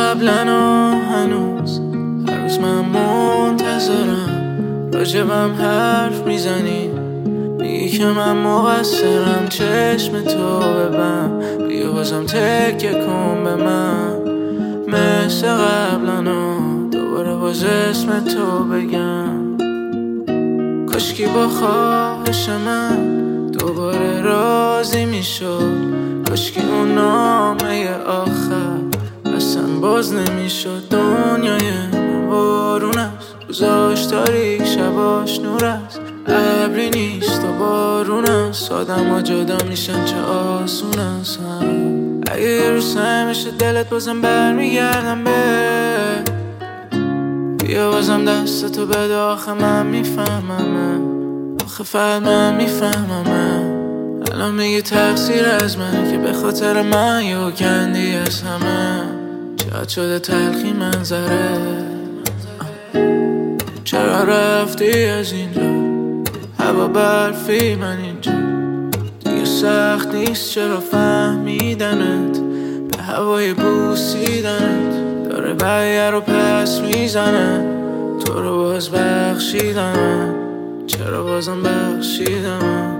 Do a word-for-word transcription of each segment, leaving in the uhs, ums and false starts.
قبلن و هنوز هر روز من منتظرم راجبم حرف میزنی، میگی که من مقصرم، چشم تو ببم بیا بازم تکیه کن به من مثل قبلن و دوباره باز اسم تو بگم. کاشکی با خواهش من دوباره راضی میشد، کاشکی اون نامه آخر اصلا باز نمیشد. دنیای من بارون است، روزاش تاریک شباش نور است، ابری نیست و بارون است، آدم ها جدا میشن چه آسون است. اگه یه روز سعی میشه دلت بازم برمیگردم به بیا بازم دست تو بده، آخه من میفهمم، آخه فقط من میفهمم. الان میگی تقصیر از منه که به خاطر من یه کندی از همه، چقدر شده تلخی منظره، چرا رفتی از اینجا هوا برفی من اینجا دیگه سخت نیست چرا فهمیدنت، به هوای بوسیدنت داره بقیه رو پس میزنه، تو رو باز بخشیدم چرا بازم بخشیدم.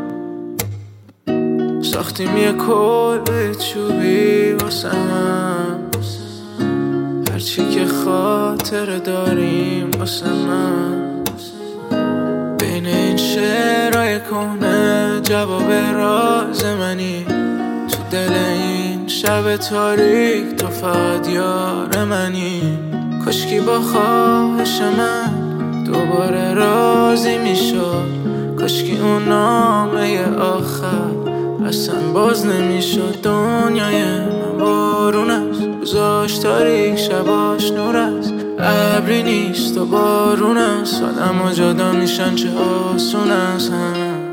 ساختیم یه کلبه چوبی واسه هم، هرچی که خاطر داریم واسه من، بین این شعرهای کنه جواب راز منی، تو دل این شب تاریک تو فقط یار منی. کاشکی با خواهش من دوباره راضی میشد، کاشکی اون نامه آخر اصلا باز نمیشد. دنیای من بارون است، روزاش تاریک شباش نور است، ابری نیست و بارون است، آدم ها جدا میشن چه آسون است.